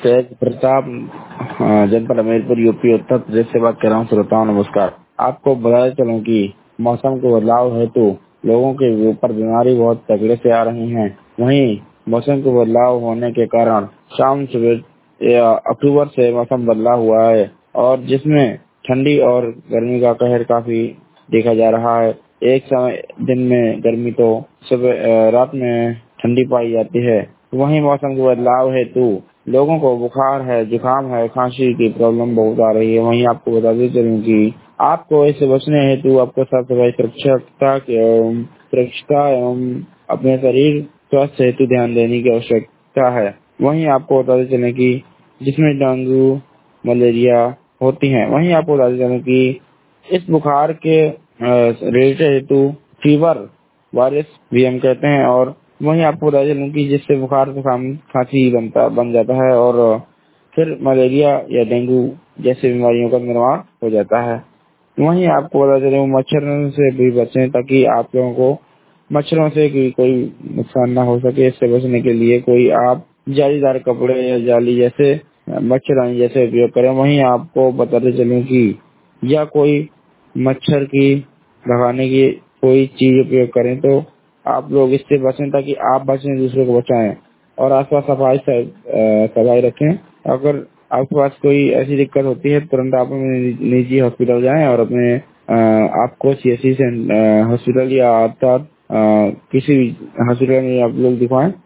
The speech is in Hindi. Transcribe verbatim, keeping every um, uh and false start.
तेज प्रताप अ, जनपद हमीरपुर यूपी उत्तर प्रदेश से बात कर रहा हूँ। श्रोताओं नमस्कार। आपको बताते चलूं कि मौसम के बदलाव हेतु लोगों के ऊपर बीमारी बहुत तगड़े से आ रही है। वहीं मौसम के बदलाव होने के कारण शाम सुबह अक्टूबर से मौसम बदला हुआ है और जिसमें ठंडी और गर्मी का कहर काफी देखा जा रहा है। एक समय दिन में गर्मी तो सुबह रात में ठंडी पाई जाती है। वहीं मौसम के बदलाव हेतु लोगों को बुखार है, जुकाम है, खांसी की प्रॉब्लम बहुत आ रही है। वहीं आपको बताते चलूं कि आपको इससे बचने हेतु आपको साफ सफाई सुरक्षता एवं सुरक्षता एवं अपने शरीर स्वास्थ्य हेतु ध्यान देने की आवश्यकता है। वहीं आपको बताते चलें कि जिसमें डेंगू मलेरिया होती है। वहीं आपको बताते चलें कि इस बुखार के रिलेटेड हेतु फीवर वायरस भी हम कहते हैं और वहीं आपको बता चलूं कि जिससे बुखार जुकाम खांसी बनता बन जाता है और फिर मलेरिया या डेंगू जैसी बीमारियों का निर्माण हो जाता है। वहीं आपको बता चलूं मच्छरों से भी बचें ताकि आप लोगों को मच्छरों से भी कोई नुकसान ना हो सके। इससे बचने के लिए कोई आप जालीदार कपड़े या जाली जैसे मच्छरदानी जैसे उपयोग करें। वहीं आपको बताते चलूं कि या कोई मच्छर की भगाने की कोई चीज उपयोग करें तो आप लोग इससे बचें ताकि आप बचें दूसरों को बचाएं और आसपास सफाई सफाई रखें। अगर आपके पास कोई ऐसी दिक्कत होती है तुरंत आप निजी हॉस्पिटल जाएं और अपने आपको सीएससी से हॉस्पिटल या अर्थात किसी हॉस्पिटल में आप लोग दिखवाएं।